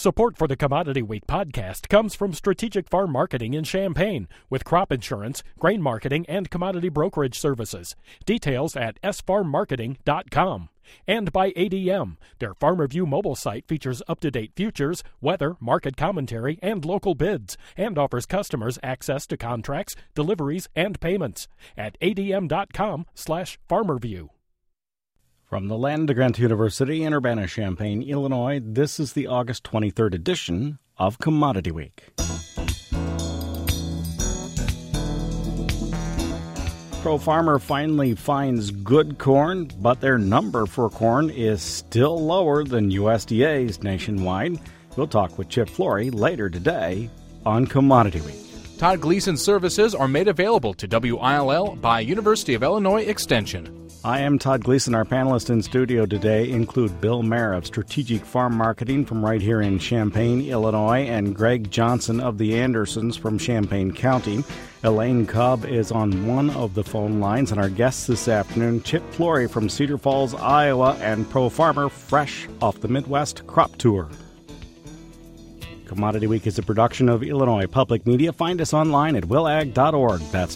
Support for the Commodity Week podcast comes from Strategic Farm Marketing in Champaign with crop insurance, grain marketing, and commodity brokerage services. Details at sfarmmarketing.com. And by ADM. Their Farm Review mobile site features up-to-date futures, weather, market commentary, and local bids, and offers customers access to contracts, deliveries, and payments at adm.com/farmerview. From the Land-Grant University in Urbana-Champaign, Illinois, this is the August 23rd edition of Commodity Week. Pro Farmer finally finds good corn, but their number for corn is still lower than USDA's nationwide. We'll talk with Chip Flory later today on Commodity Week. Todd Gleason services are made available to WILL by University of Illinois Extension. I am Todd Gleason. Our panelists in studio today include Bill Mayer of Strategic Farm Marketing from right here in Champaign, Illinois, and Greg Johnson of the Andersons from Champaign County. Elaine Cobb is on one of the phone lines, and our guests this afternoon, Chip Flory from Cedar Falls, Iowa, and Pro Farmer fresh off the Midwest Crop Tour. Commodity Week is a production of Illinois Public Media. Find us online at willag.org. That's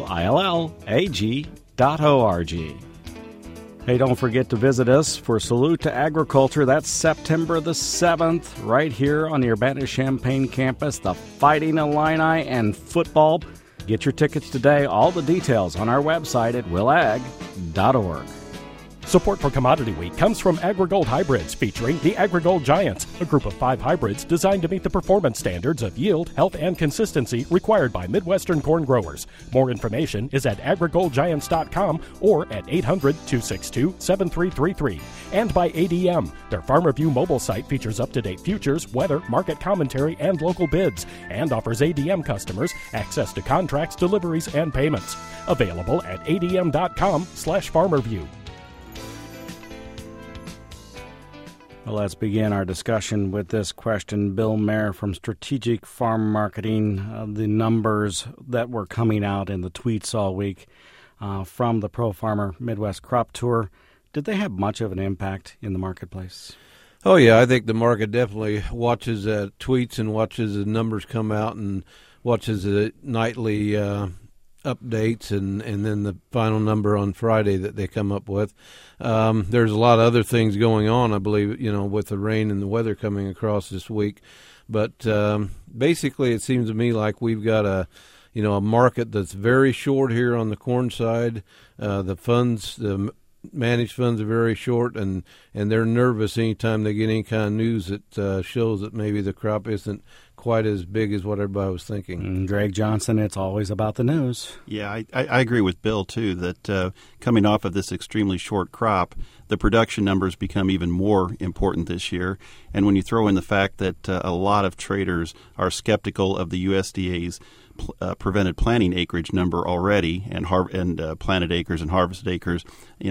WILLAG.org. Hey, don't forget to visit us for Salute to Agriculture. That's September the 7th, right here on the Urbana-Champaign campus, the Fighting Illini and football. Get your tickets today. All the details on our website at willag.org. Support for Commodity Week comes from AgriGold Hybrids, featuring the AgriGold Giants, a group of 5 hybrids designed to meet the performance standards of yield, health, and consistency required by Midwestern corn growers. More information is at agrigoldgiants.com or at 800-262-7333. And by ADM. Their Farm Review mobile site features up-to-date futures, weather, market commentary, and local bids, and offers ADM customers access to contracts, deliveries, and payments. Available at adm.com/farmerview. Well, let's begin our discussion with this question. Bill Mayer from Strategic Farm Marketing, the numbers that were coming out in the tweets all week from the Pro Farmer Midwest Crop Tour, did they have much of an impact in the marketplace? Oh, yeah, I think the market definitely watches tweets and watches the numbers come out and watches the nightly updates and then the final number on Friday that they come up with. There's a lot of other things going on, I believe, with the rain and the weather coming across this week. But basically it seems to me like we've got a market that's very short here on the corn side. The managed funds are very short, and they're nervous anytime they get any kind of news that shows that maybe the crop isn't quite as big as what everybody was thinking. Greg Johnson, it's always about the news. Yeah, I agree with Bill, too, that coming off of this extremely short crop, the production numbers become even more important this year. And when you throw in the fact that a lot of traders are skeptical of the USDA's prevented planting acreage number already, and planted acres and harvested acres,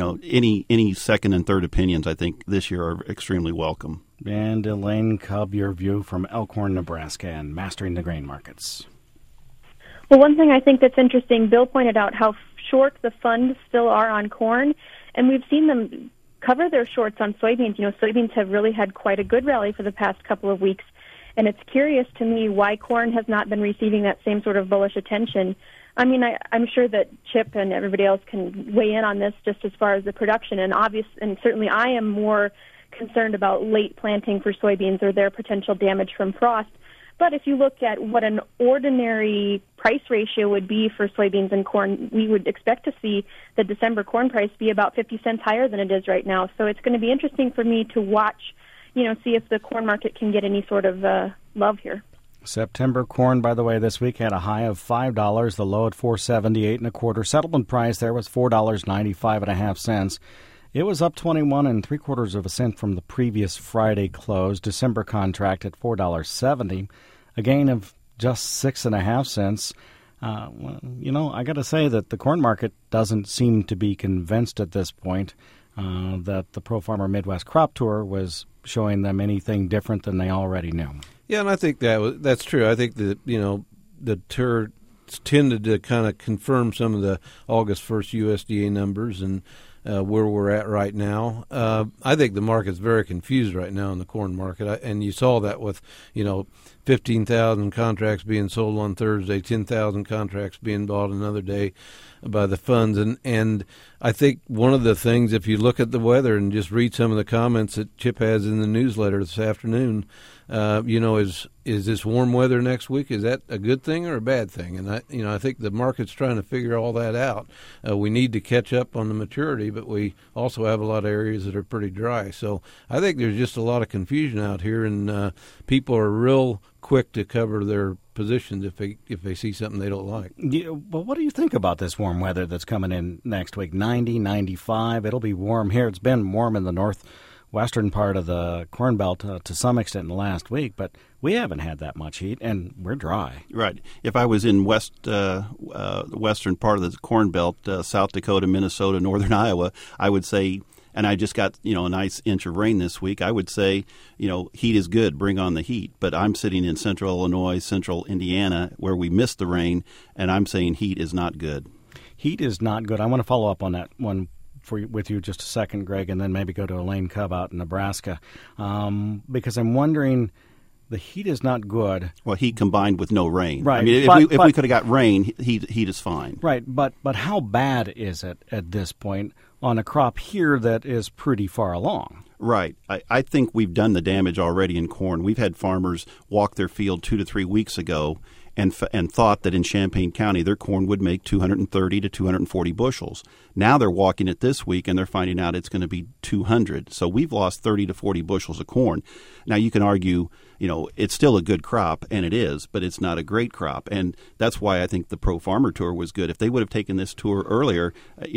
any second and third opinions, I think, this year are extremely welcome. And Elaine Cobb, your view from Elkhorn, Nebraska, and Mastering the Grain Markets. Well, one thing I think that's interesting, Bill pointed out how short the funds still are on corn, and we've seen them cover their shorts on soybeans. Soybeans have really had quite a good rally for the past couple of weeks, and it's curious to me why corn has not been receiving that same sort of bullish attention. I mean, I'm sure that Chip and everybody else can weigh in on this just as far as the production, and certainly I am more concerned about late planting for soybeans or their potential damage from frost. But if you look at what an ordinary price ratio would be for soybeans and corn, we would expect to see the December corn price be about 50 cents higher than it is right now. So it's going to be interesting for me to watch, see if the corn market can get any sort of love here. September corn, by the way, this week had a high of $5, the low at $4.78 1/4. Settlement price there was $4.95 1/2. It was up 21 3/4 cents from the previous Friday close. December contract at $4.70, a gain of just 6.5 cents. I got to say that the corn market doesn't seem to be convinced at this point that the Pro Farmer Midwest Crop Tour was showing them anything different than they already knew. Yeah, and I think that's true. I think that the tour tended to kind of confirm some of the August 1st USDA numbers, and where we're at right now. I think the market's very confused right now in the corn market, and you saw that with 15,000 contracts being sold on Thursday, 10,000 contracts being bought another day by the funds, and I think one of the things, if you look at the weather and just read some of the comments that Chip has in the newsletter this afternoon, is this warm weather next week? Is that a good thing or a bad thing? And I think the market's trying to figure all that out. We need to catch up on the maturity, but we also have a lot of areas that are pretty dry. So I think there's just a lot of confusion out here, and people are real quick to cover their positions if they see something they don't like. Yeah, well, what do you think about this warm weather that's coming in next week? 90, 95. It'll be warm here. It's been warm in the northwestern part of the Corn Belt to some extent in the last week, but we haven't had that much heat, and we're dry. Right. If I was in the western part of the Corn Belt, South Dakota, Minnesota, northern Iowa, I would say, and I just got a nice inch of rain this week, I would say, heat is good, bring on the heat. But I'm sitting in central Illinois, central Indiana, where we missed the rain, and I'm saying heat is not good. Heat is not good. I want to follow up on that one with you just a second, Greg, and then maybe go to Elaine Cubb out in Nebraska, because I'm wondering, the heat is not good. Well, heat combined with no rain. Right. I mean, if we could have got rain, heat is fine. Right, but how bad is it at this point on a crop here that is pretty far along? Right. I think we've done the damage already in corn. We've had farmers walk their field 2 to 3 weeks ago and thought that in Champaign County their corn would make 230 to 240 bushels. Now they're walking it this week and they're finding out it's going to be 200. So we've lost 30 to 40 bushels of corn. Now you can argue, it's still a good crop, and it is, but it's not a great crop. And that's why I think the Pro Farmer Tour was good. If they would have taken this tour earlier,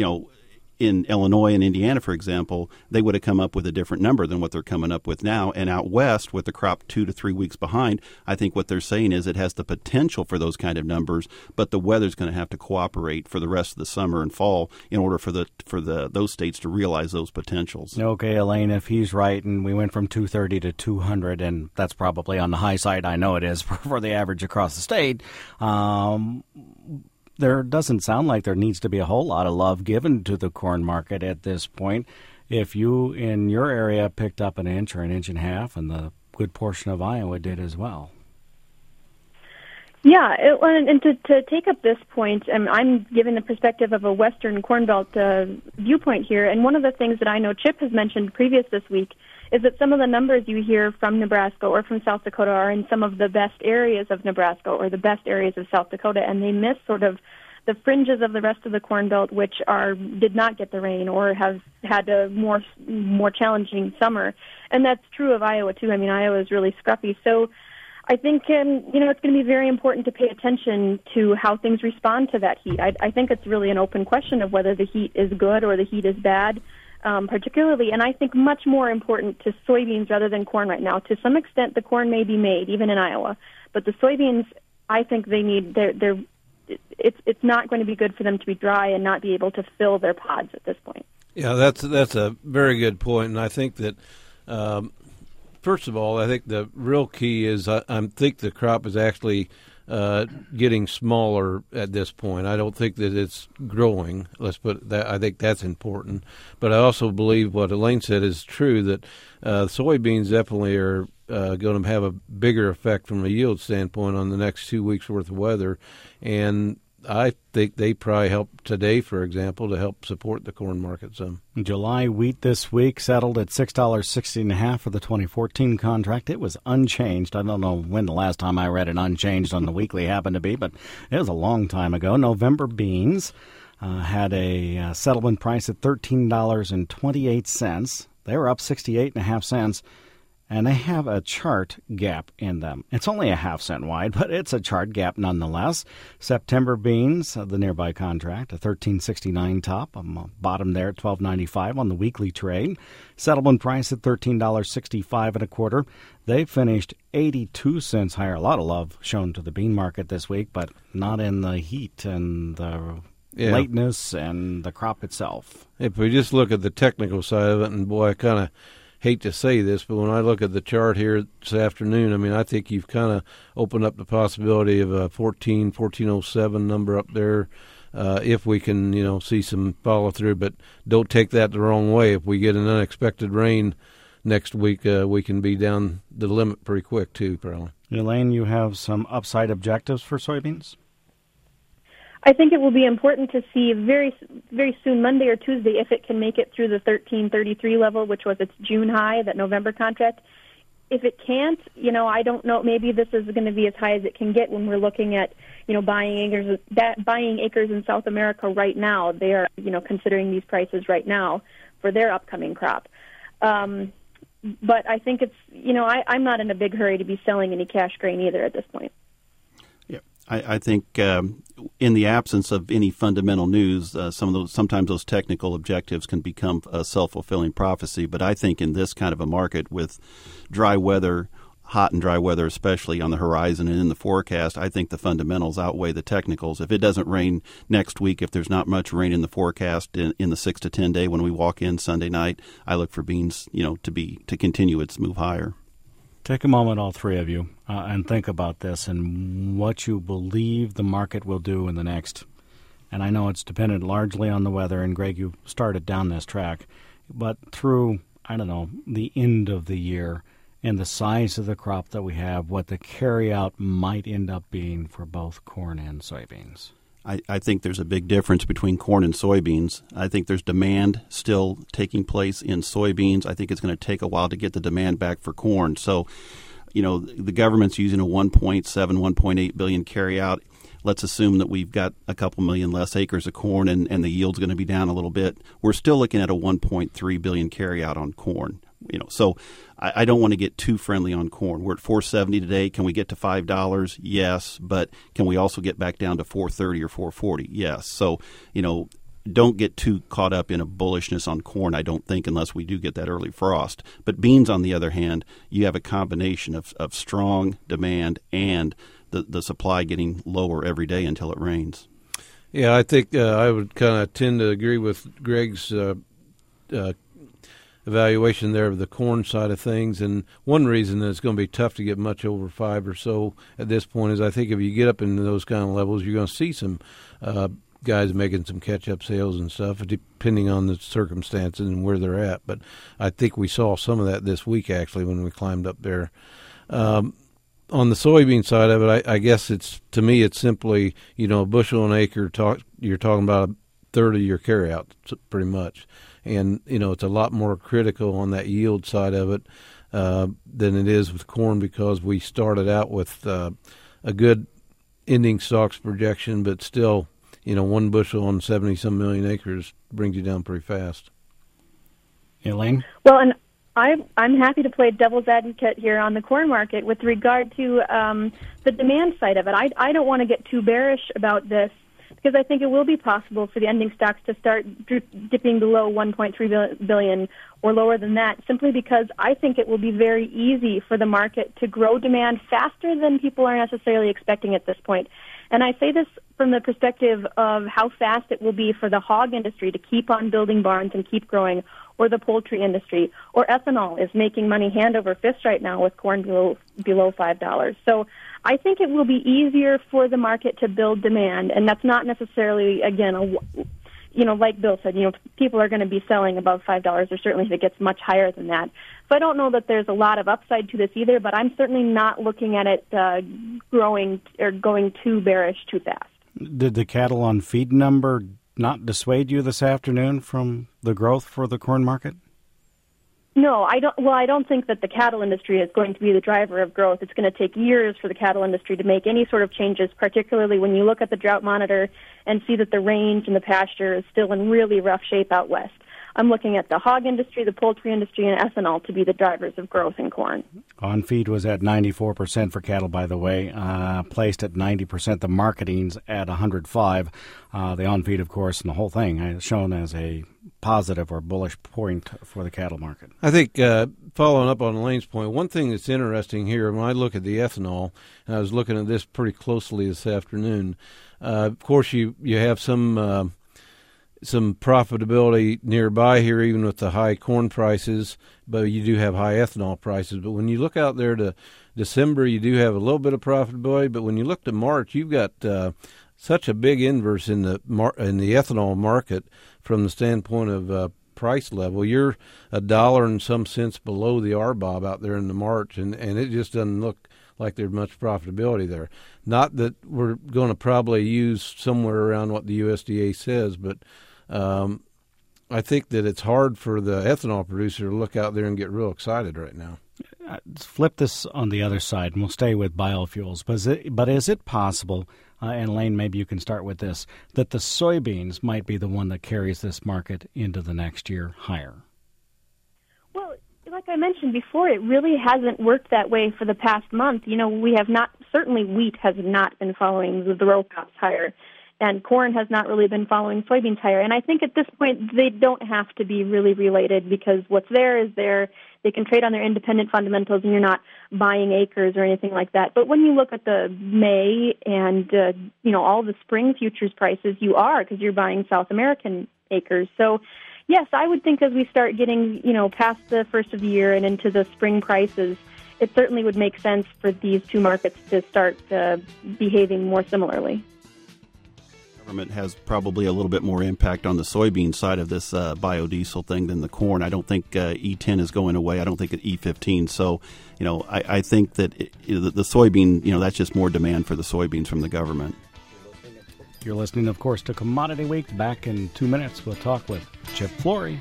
in Illinois and Indiana, for example, they would have come up with a different number than what they're coming up with now. And out west, with the crop 2 to 3 weeks behind, I think what they're saying is it has the potential for those kind of numbers, but the weather's going to have to cooperate for the rest of the summer and fall in order for those states to realize those potentials. Okay, Elaine, if he's right, and we went from 230 to 200, and that's probably on the high side, I know it is for the average across the state. There doesn't sound like there needs to be a whole lot of love given to the corn market at this point. If you, in your area, picked up an inch or an inch and a half, and the good portion of Iowa did as well. Yeah, and to take up this point, I'm giving the perspective of a Western Corn Belt viewpoint here, and one of the things that I know Chip has mentioned previous this week is that some of the numbers you hear from Nebraska or from South Dakota are in some of the best areas of Nebraska or the best areas of South Dakota, and they miss sort of the fringes of the rest of the Corn Belt, which did not get the rain or have had a more challenging summer. And that's true of Iowa, too. I mean, Iowa is really scruffy. So I think, it's going to be very important to pay attention to how things respond to that heat. I think it's really an open question of whether the heat is good or the heat is bad. Particularly, and I think much more important to soybeans rather than corn right now. To some extent, the corn may be made, even in Iowa, but the soybeans, I think they need. It's not going to be good for them to be dry and not be able to fill their pods at this point. Yeah, that's a very good point, and I think that first of all, I think the real key is I think the crop is actually getting smaller at this point. I don't think that it's growing. Let's put that. I think that's important. But I also believe what Elaine said is true, that soybeans definitely are going to have a bigger effect from a yield standpoint on the next 2 weeks' worth of weather. And I think they probably help today, for example, to help support the corn market some. July wheat this week settled at $6.60.5 for the 2014 contract. It was unchanged. I don't know when the last time I read it unchanged on the weekly happened to be, but it was a long time ago. November beans had a settlement price at $13.28. They were up 68.5 cents. And they have a chart gap in them. It's only a half cent wide, but it's a chart gap nonetheless. September beans, the nearby contract, a $13.69 top, bottom there at $12.95 on the weekly trade. Settlement price at $13.65 They finished 82 cents higher. A lot of love shown to the bean market this week, but not in the heat and the lateness and the crop itself. If we just look at the technical side of it, and boy, I kind of hate to say this, but when I look at the chart here this afternoon, I mean, I think you've kind of opened up the possibility of a 1407 number up there if we can, see some follow through. But don't take that the wrong way. If we get an unexpected rain next week, we can be down the limit pretty quick too, probably. Elaine, you have some upside objectives for soybeans? I think it will be important to see very, very soon, Monday or Tuesday, if it can make it through the 1333 level, which was its June high, that November contract. If it can't, I don't know. Maybe this is going to be as high as it can get when we're looking at, buying acres in South America right now. They are, considering these prices right now for their upcoming crop. But I think it's, I'm not in a big hurry to be selling any cash grain either at this point. Yeah, I think in the absence of any fundamental news, sometimes those technical objectives can become a self-fulfilling prophecy. But I think in this kind of a market with dry weather, hot and dry weather especially on the horizon and in the forecast, I think the fundamentals outweigh the technicals. If it doesn't rain next week, if there's not much rain in the forecast in the 6 to 10 day when we walk in Sunday night, I look for beans, to continue its move higher. Take a moment, all three of you, and think about this and what you believe the market will do in the next. And I know it's dependent largely on the weather, and Greg, you started down this track. But through, the end of the year and the size of the crop that we have, what the carryout might end up being for both corn and soybeans. I think there's a big difference between corn and soybeans. I think there's demand still taking place in soybeans. I think it's going to take a while to get the demand back for corn. So, the government's using a 1.8 billion carryout. Let's assume that we've got a couple million less acres of corn and the yield's going to be down a little bit. We're still looking at a 1.3 billion carryout on corn. So I don't want to get too friendly on corn. We're at $4.70 today. Can we get to $5? Yes, but can we also get back down to $4.30 or $4.40? Yes. So, don't get too caught up in a bullishness on corn, I don't think, unless we do get that early frost. But beans, on the other hand, you have a combination of strong demand and the supply getting lower every day until it rains. Yeah, I think I would kind of tend to agree with Greg's evaluation there of the corn side of things. And one reason that it's going to be tough to get much over 5 or so at this point is I think if you get up into those kind of levels, you're going to see some guys making some catch-up sales and stuff, depending on the circumstances and where they're at. But I think we saw some of that this week, actually, when we climbed up there. On the soybean side of it, I guess to me it's simply, a bushel an acre. You're talking about a third of your carryout, pretty much. And, it's a lot more critical on that yield side of it than it is with corn because we started out with a good ending stocks projection, but still, 1 bushel on 70-some million acres brings you down pretty fast. Elaine? Well, and I'm happy to play devil's advocate here on the corn market with regard to the demand side of it. I don't want to get too bearish about this because I think it will be possible for the ending stocks to start dipping below 1.3 billion or lower than that, simply because I think it will be very easy for the market to grow demand faster than people are necessarily expecting at this point. And I say this from the perspective of how fast it will be for the hog industry to keep on building barns and keep growing, or the poultry industry, or ethanol is making money hand over fist right now with corn below $5. So I think it will be easier for the market to build demand, and that's not necessarily, again, like Bill said, people are going to be selling above $5, or certainly if it gets much higher than that. So I don't know that there's a lot of upside to this either, but I'm certainly not looking at it growing or going too bearish too fast. Did the cattle on feed number not dissuade you this afternoon from the growth for the corn market? No, I don't. Well, I don't think that the cattle industry is going to be the driver of growth. It's going to take years for the cattle industry to make any sort of changes, particularly when you look at the drought monitor and see that the range and the pasture is still in really rough shape out west. I'm looking at the hog industry, the poultry industry, and ethanol to be the drivers of growth in corn. On feed was at 94% for cattle, by the way, placed at 90%. The marketing's at 105. The on feed, of course, and the whole thing is shown as a positive or bullish point for the cattle market. I think following up on Elaine's point, one thing that's interesting here, when I look at the ethanol, and I was looking at this pretty closely this afternoon, of course you have some profitability nearby here, even with the high corn prices, but you do have high ethanol prices. But when you look out there to December, you do have a little bit of profitability, but when you look to March, you've got such a big inverse in the ethanol market from the standpoint of price level. You're $1 and some cents below the RBOB out there in the March, and it just doesn't look like there's much profitability there. Not that we're going to probably use somewhere around what the USDA says, but I think that it's hard for the ethanol producer to look out there and get real excited right now. Flip this on the other side, and we'll stay with biofuels. But is it possible, and Lane, maybe you can start with this, that the soybeans might be the one that carries this market into the next year higher? Well, like I mentioned before, it really hasn't worked that way for the past month. We have not, certainly wheat has not been following the row crops higher, and corn has not really been following soybeans higher. And I think at this point they don't have to be really related, because what's there is there. They can trade on their independent fundamentals, and you're not buying acres or anything like that. But when you look at the May and, all the spring futures prices, you are, because you're buying South American acres. So, yes, I would think as we start getting, past the first of the year and into the spring prices, it certainly would make sense for these two markets to start behaving more similarly. Government has probably a little bit more impact on the soybean side of this biodiesel thing than the corn. I don't think E10 is going away. I don't think it E15. So, I think that the soybean, that's just more demand for the soybeans from the government. You're listening, of course, to Commodity Week. Back in 2 minutes, we'll talk with Chip Flory.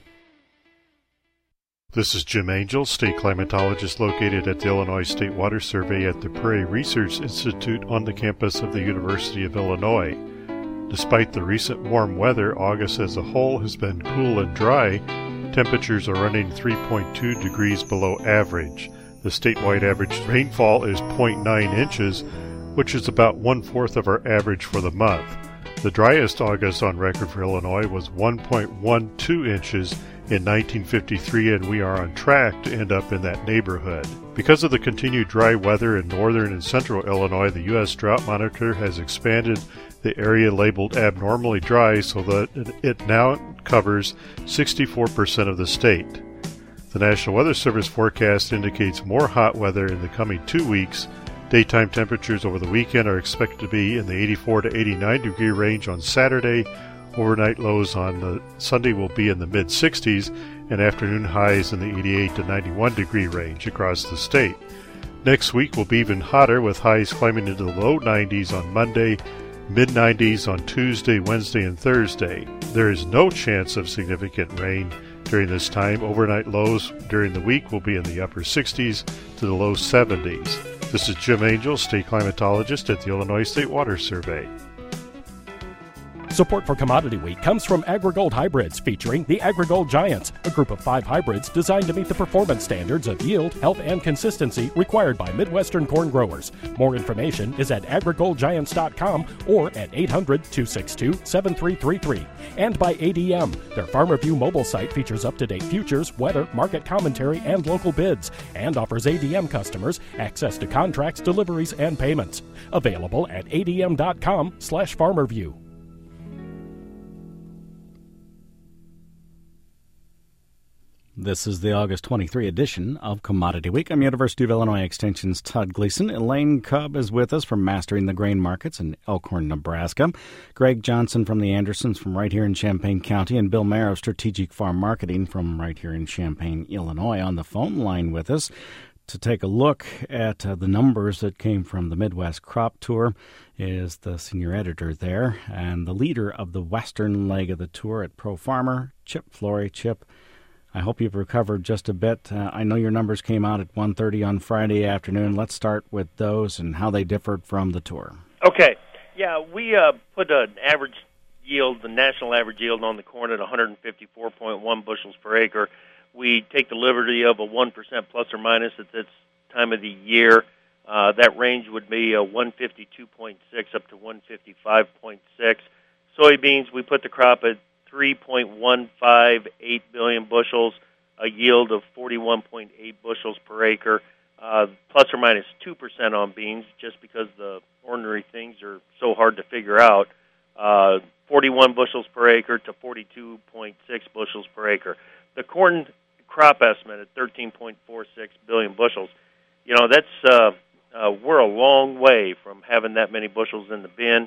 This is Jim Angel, state climatologist located at the Illinois State Water Survey at the Prairie Research Institute on the campus of the University of Illinois. Despite the recent warm weather, August as a whole has been cool and dry. Temperatures are running 3.2 degrees below average. The statewide average rainfall is 0.9 inches, which is about 1/4 of our average for the month. The driest August on record for Illinois was 1.12 inches in 1953, and we are on track to end up in that neighborhood. Because of the continued dry weather in northern and central Illinois, the U.S. Drought Monitor has expanded the area labeled abnormally dry so that it now covers 64% of the state. The National Weather Service forecast indicates more hot weather in the coming 2 weeks. Daytime temperatures over the weekend are expected to be in the 84 to 89 degree range on Saturday. Overnight lows on Sunday will be in the mid-60s, and afternoon highs in the 88 to 91 degree range across the state. Next week will be even hotter, with highs climbing into the low 90s on Monday, mid-90s on Tuesday, Wednesday, and Thursday. There is no chance of significant rain during this time. Overnight lows during the week will be in the upper 60s to the low 70s. This is Jim Angel, state climatologist at the Illinois State Water Survey. Support for Commodity Week comes from AgriGold Hybrids, featuring the AgriGold Giants, a group of 5 hybrids designed to meet the performance standards of yield, health, and consistency required by Midwestern corn growers. More information is at agrigoldgiants.com or at 800-262-7333. And by ADM. Their Farmer View mobile site features up-to-date futures, weather, market commentary, and local bids, and offers ADM customers access to contracts, deliveries, and payments. Available at adm.com/farmerview. This is the August 23 edition of Commodity Week. I'm University of Illinois Extension's Todd Gleason. Elaine Cobb is with us from Mastering the Grain Markets in Elkhorn, Nebraska. Greg Johnson from the Andersons from right here in Champaign County, and Bill Mayer of Strategic Farm Marketing from right here in Champaign, Illinois, on the phone line with us to take a look at the numbers that came from the Midwest Crop Tour. Is the senior editor there and the leader of the western leg of the tour at Pro Farmer, Chip Flory. Chip, I hope you've recovered just a bit. I know your numbers came out at 1:30 on Friday afternoon. Let's start with those and how they differed from the tour. Okay. Yeah, we put an average yield, the national average yield on the corn at 154.1 bushels per acre. We take the liberty of a 1% plus or minus at this time of the year. That range would be 152.6 up to 155.6. Soybeans, we put the crop at 3.158 billion bushels, a yield of 41.8 bushels per acre, plus or minus 2% on beans, just because the ornery things are so hard to figure out. 41 bushels per acre to 42.6 bushels per acre. The corn crop estimate at 13.46 billion bushels, that's we're a long way from having that many bushels in the bin.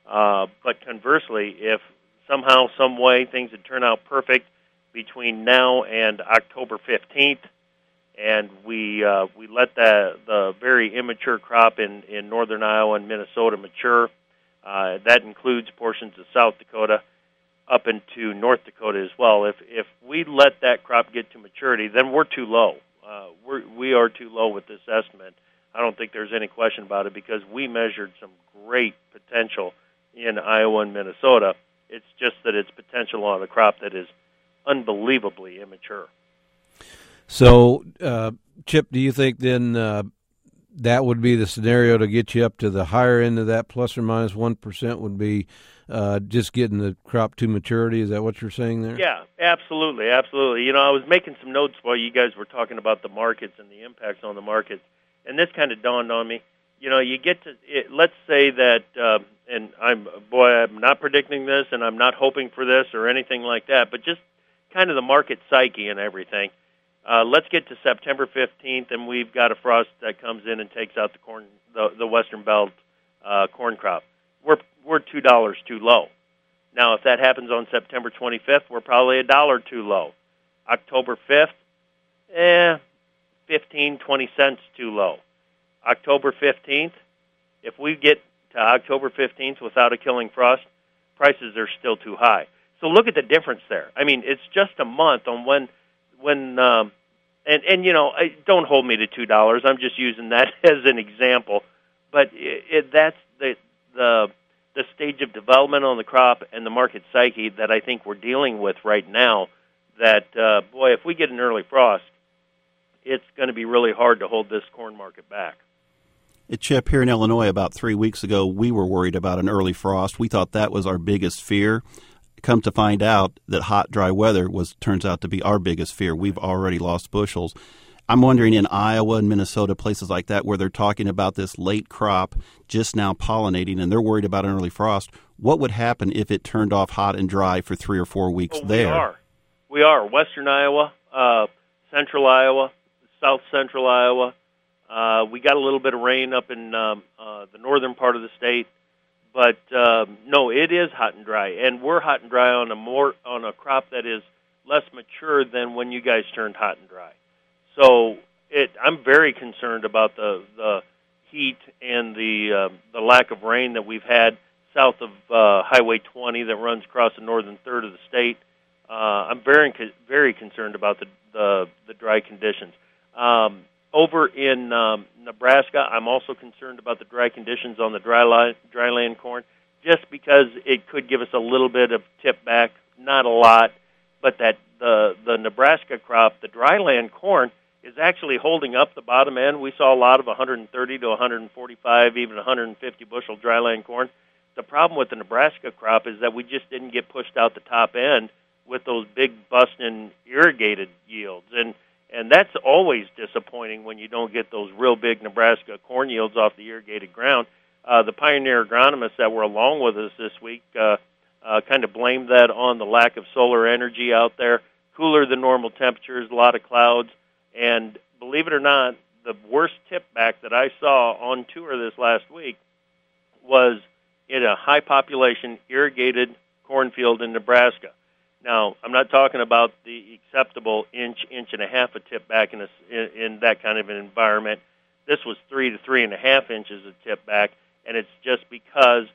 But conversely, if somehow, some way, things had turned out perfect between now and October 15th, and we let the very immature crop in northern Iowa and Minnesota mature. That includes portions of South Dakota up into North Dakota as well. If we let that crop get to maturity, then we're too low. We are too low with this estimate. I don't think there's any question about it because we measured some great potential in Iowa and Minnesota. It's just that it's potential on a crop that is unbelievably immature. So, Chip, do you think then that would be the scenario to get you up to the higher end of that, plus or minus 1% would be just getting the crop to maturity? Is that what you're saying there? Yeah, absolutely, absolutely. You know, I was making some notes while you guys were talking about the markets and the impacts on the markets, and this kind of dawned on me. You know, you get to it, let's say that, and I'm not predicting this, and I'm not hoping for this or anything like that, but just kind of the market psyche and everything. Let's get to September 15th, and we've got a frost that comes in and takes out the corn, the Western Belt corn crop. We're $2 too low. Now, if that happens on September 25th, we're probably $1 too low. October 5th, 15, 20 cents too low. October 15th, if we get to October 15th without a killing frost, prices are still too high. So look at the difference there. I mean, it's just a month on when you know, don't hold me to $2. I'm just using that as an example. But that's the stage of development on the crop and the market psyche that I think we're dealing with right now. That boy, if we get an early frost, it's going to be really hard to hold this corn market back. Chip, here in Illinois about 3 weeks ago, we were worried about an early frost. We thought that was our biggest fear. Come to find out that hot, dry weather turns out to be our biggest fear. We've already lost bushels. I'm wondering in Iowa and Minnesota, places like that, where they're talking about this late crop just now pollinating, and they're worried about an early frost, what would happen if it turned off hot and dry for 3 or 4 weeks there? We are. Western Iowa, central Iowa, south central Iowa. We got a little bit of rain up in the northern part of the state. But no, it is hot and dry, and we're hot and dry on a crop that is less mature than when you guys turned hot and dry. So I'm very concerned about the heat and the lack of rain that we've had south of Highway 20 that runs across the northern third of the state. I'm very concerned about the dry conditions. Over in Nebraska, I'm also concerned about the dry conditions on the dryland corn, just because it could give us a little bit of tip back, not a lot, but that the Nebraska crop, the dryland corn, is actually holding up the bottom end. We saw a lot of 130 to 145, even 150 bushel dryland corn. The problem with the Nebraska crop is that we just didn't get pushed out the top end with those big busting irrigated yields. And that's always disappointing when you don't get those real big Nebraska corn yields off the irrigated ground. The Pioneer agronomists that were along with us this week kind of blamed that on the lack of solar energy out there, cooler than normal temperatures, a lot of clouds. And believe it or not, the worst tip back that I saw on tour this last week was in a high population irrigated cornfield in Nebraska. Now, I'm not talking about the acceptable inch and a half of tip back in that kind of an environment. This was 3 to 3.5 inches of tip back, and it's just because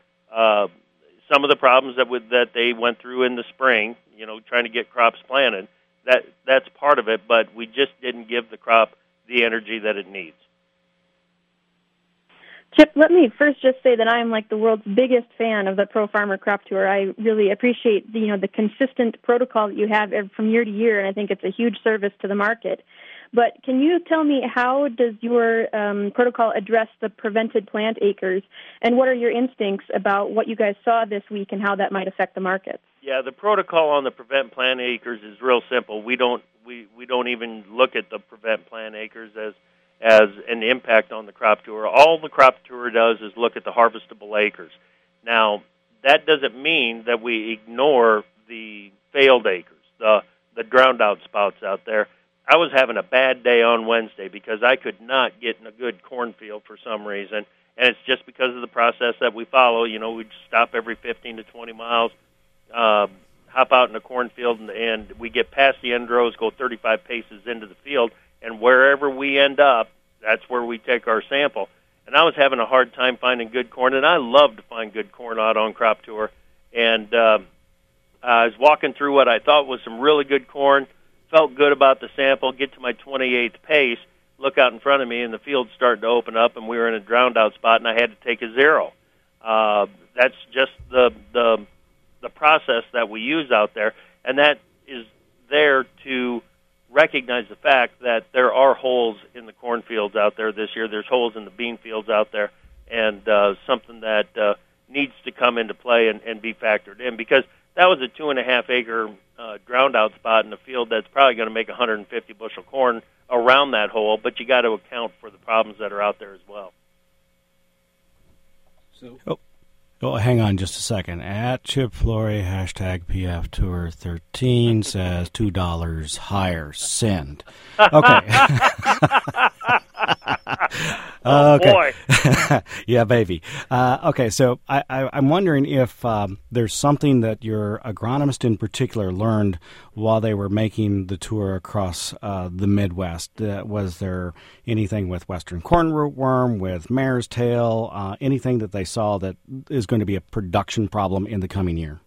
some of the problems that they went through in the spring, you know, trying to get crops planted, that's part of it, but we just didn't give the crop the energy that it needs. Chip, let me first just say that I am like the world's biggest fan of the Pro Farmer Crop Tour. I really appreciate the consistent protocol that you have from year to year, and I think it's a huge service to the market. But can you tell me, how does your protocol address the prevented plant acres, and what are your instincts about what you guys saw this week and how that might affect the markets? Yeah, the protocol on the prevent plant acres is real simple. We don't even look at the prevent plant acres as an impact on the crop tour. All the crop tour does is look at the harvestable acres. Now, that doesn't mean that we ignore the failed acres, the drowned out spouts out there. I was having a bad day on Wednesday because I could not get in a good cornfield for some reason, and it's just because of the process that we follow. You know, we stop every 15 to 20 miles, hop out in the cornfield, and we get past the end rows, go 35 paces into the field, and wherever we end up, that's where we take our sample. And I was having a hard time finding good corn, and I love to find good corn out on Crop Tour. And I was walking through what I thought was some really good corn, felt good about the sample, get to my 28th pace, look out in front of me, and the field's starting to open up, and we were in a drowned-out spot, and I had to take a zero. That's just the process that we use out there, and that is there to recognize the fact that there are holes in the cornfields out there this year. There's holes in the bean fields out there, and something that needs to come into play and be factored in, because that was a 2.5-acre drowned-out spot in a field that's probably going to make 150 bushel corn around that hole, but you got to account for the problems that are out there as well. Oh, hang on just a second. At Chip Flory, hashtag PF Tour 13 says $2 higher. Send. Okay. Boy. Yeah, baby. Okay, so I'm wondering if there's something that your agronomist in particular learned while they were making the tour across the Midwest. Was there anything with western corn rootworm, with mare's tail, anything that they saw that is going to be a production problem in the coming year?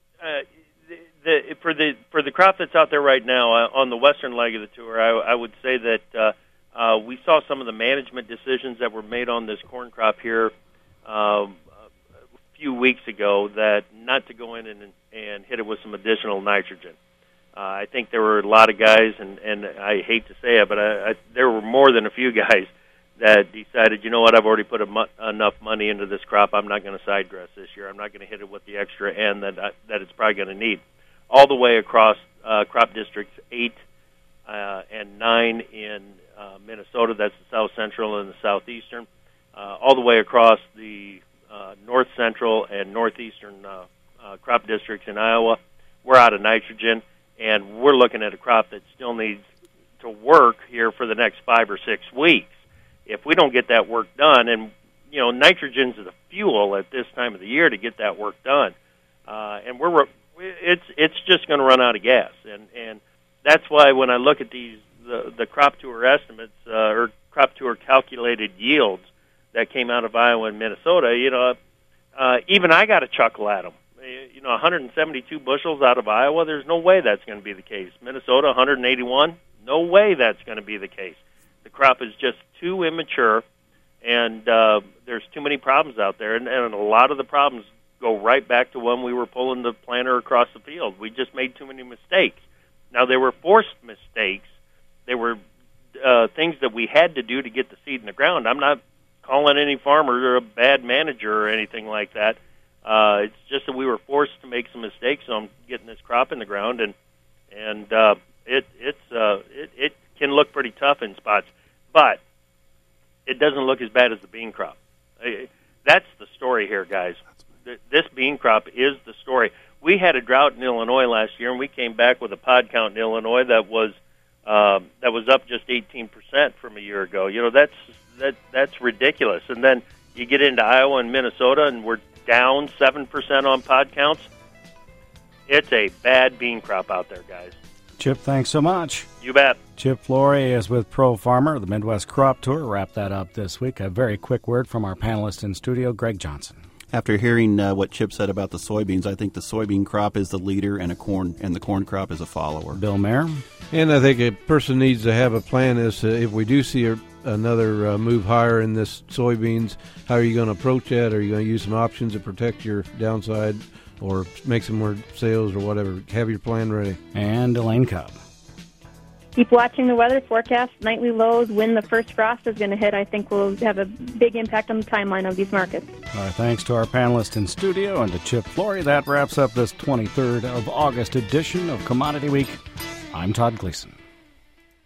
For the crop that's out there right now on the western leg of the tour, I would say that we saw some of the management decisions that were made on this corn crop here a few weeks ago, that not to go in and hit it with some additional nitrogen. I think there were a lot of guys, and I hate to say it, but there were more than a few guys that decided, you know what, I've already put enough money into this crop. I'm not going to side dress this year. I'm not going to hit it with the extra N that it's probably going to need. All the way across crop districts 8 and 9 in Minnesota, that's the south central and the southeastern, all the way across the north central and northeastern crop districts in Iowa, we're out of nitrogen, and we're looking at a crop that still needs to work here for the next 5 or 6 weeks. If we don't get that work done, and you know, nitrogen's the fuel at this time of the year to get that work done, and it's just going to run out of gas, and that's why when I look at the Crop Tour estimates or Crop Tour calculated yields that came out of Iowa and Minnesota, you know, even I got to chuckle at them. You know, 172 bushels out of Iowa, there's no way that's going to be the case. Minnesota, 181, no way that's going to be the case. The crop is just too immature, and there's too many problems out there, and a lot of the problems go right back to when we were pulling the planter across the field. We just made too many mistakes. Now, they were forced mistakes. They were things that we had to do to get the seed in the ground. I'm not calling any farmer a bad manager or anything like that. It's just that we were forced to make some mistakes on getting this crop in the ground, and it can look pretty tough in spots, but it doesn't look as bad as the bean crop. That's the story here, guys. This bean crop is the story. We had a drought in Illinois last year, and we came back with a pod count in Illinois that was up just 18% from a year ago. You know, that's ridiculous. And then you get into Iowa and Minnesota, and we're down 7% on pod counts. It's a bad bean crop out there, guys. Chip, thanks so much. You bet. Chip Flory is with Pro Farmer, the Midwest Crop Tour. Wrap that up this week. A very quick word from our panelist in studio, Greg Johnson. After hearing what Chip said about the soybeans, I think the soybean crop is the leader and the corn crop is a follower. Bill Mayer? And I think a person needs to have a plan as to if we do see another move higher in this soybeans, how are you going to approach that? Are you going to use some options to protect your downside or make some more sales or whatever? Have your plan ready. And Elaine Cobb. Keep watching the weather forecast, nightly lows, when the first frost is going to hit. I think will have a big impact on the timeline of these markets. Our thanks to our panelists in studio and to Chip Flory. That wraps up this 23rd of August edition of Commodity Week. I'm Todd Gleason.